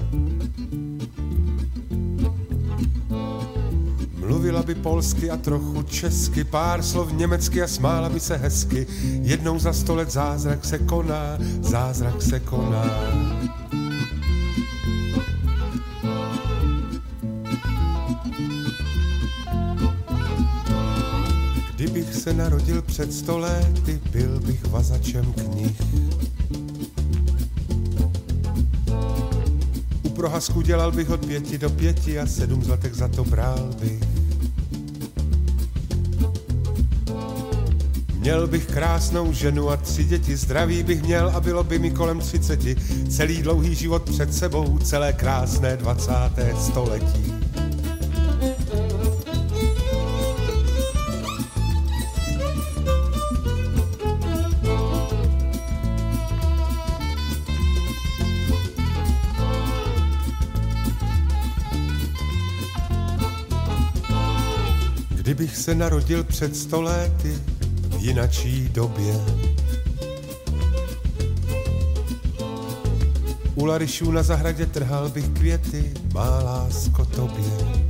Mluvila by polsky a trochu česky, pár slov německy a smála by se hezky. Jednou za 100 let zázrak se koná, zázrak se koná. Kdybych se narodil před 100 lety, byl bych vazačem knih. U prohazku dělal bych od 5 do 5 a 7 zlatek za to bral bych. Měl bych krásnou ženu a 3 děti, zdraví bych měl a bylo by mi kolem 30. Celý dlouhý život před sebou, celé krásné 20. století. Kdybych se narodil před 100 lety v jinačí době. U larišů na zahradě trhal bych květy, má lásko tobě.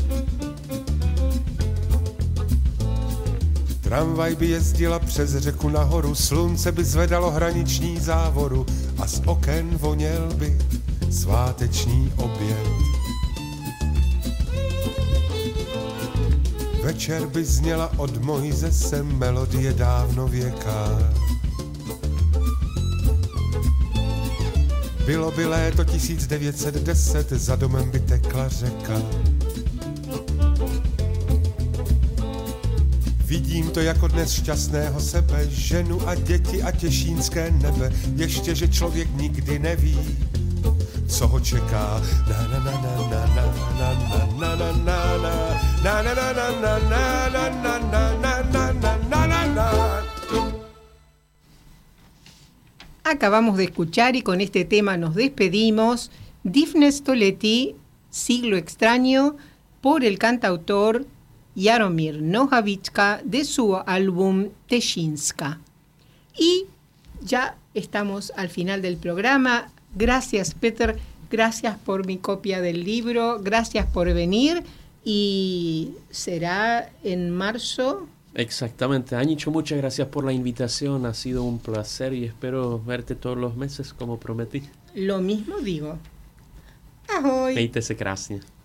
Tramvaj by jezdila přes řeku nahoru, slunce by zvedalo hraniční závoru a z oken voněl by sváteční oběd. Večer by zněla od Mojzese melodie dávnověká. Bylo by léto 1910, za domem by tekla řeka. Vidím to jako dnes šťastného sebe, ženu a děti a těšínské nebe. Ještě, že člověk nikdy neví, co ho čeká. Na na na na na na na na na na na na na na na na na na. Acabamos de escuchar y con este tema nos despedimos. Difne Stolety, Siglo Extraño, por el cantautor Jaromír Nohavička de su álbum Teshinska. Y ya estamos al final del programa. Gracias, Peter. Gracias por mi copia del libro. Gracias por venir. Y será en marzo. Exactamente. Aničo, muchas gracias por la invitación. Ha sido un placer y espero verte todos los meses como prometí. Lo mismo digo. Ahoj. Mějte se krásně.